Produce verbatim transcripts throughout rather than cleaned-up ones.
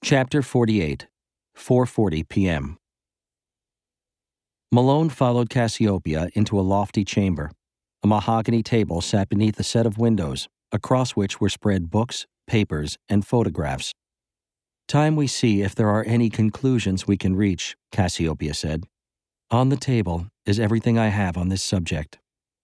Chapter forty-eight, four forty p.m. Malone followed Cassiopeia into a lofty chamber. A mahogany table sat beneath a set of windows, across which were spread books, papers, and photographs. "Time we see if there are any conclusions we can reach," Cassiopeia said. "On the table is everything I have on this subject."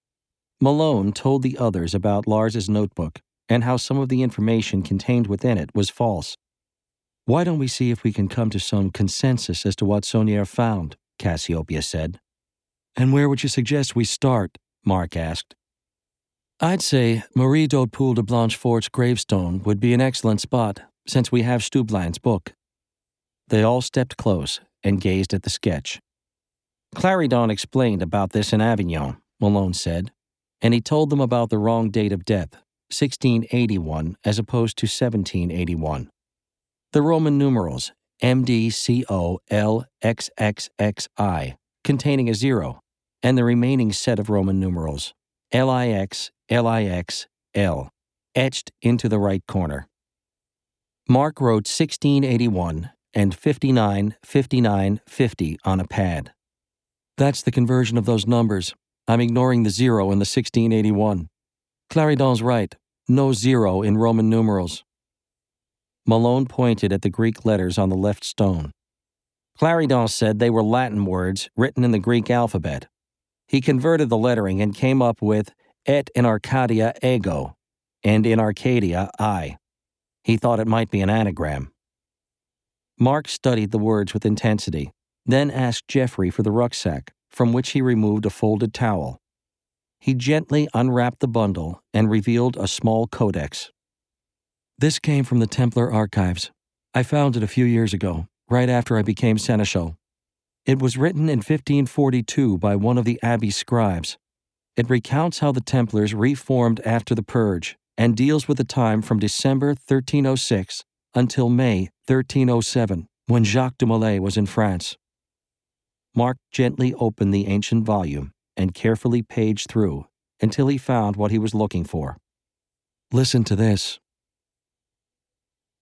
Malone told the others about Lars's notebook and how some of the information contained within it was false. "Why don't we see if we can come to some consensus as to what Saunière found?" Cassiopeia said. "And where would you suggest we start?" Mark asked. "I'd say Marie d'Hautpoul de Blanchefort's gravestone would be an excellent spot, since we have Stubblein's book." They all stepped close and gazed at the sketch. "Clarendon explained about this in Avignon," Malone said, and he told them about the wrong date of death, sixteen eighty-one as opposed to seventeen eighty-one. The Roman numerals, M D C O L X X X I, containing a zero, and the remaining set of Roman numerals, L I X L I X L, etched into the right corner. Mark wrote sixteen eighty-one and fifty-nine fifty-nine fifty on a pad. "That's the conversion of those numbers. I'm ignoring the zero in the sixteen eighty-one. Clarendon's right. No zero in Roman numerals." Malone pointed at the Greek letters on the left stone. "Clarendon said they were Latin words written in the Greek alphabet. He converted the lettering and came up with et in Arcadia ego, and in Arcadia I. He thought it might be an anagram." Mark studied the words with intensity, then asked Geoffrey for the rucksack, from which he removed a folded towel. He gently unwrapped the bundle and revealed a small codex. "This came from the Templar archives. I found it a few years ago, right after I became seneschal. It was written in fifteen forty-two by one of the Abbey scribes. It recounts how the Templars reformed after the Purge and deals with the time from December thirteen oh six until May thirteen oh seven, when Jacques de Molay was in France." Mark gently opened the ancient volume and carefully paged through until he found what he was looking for. "Listen to this,"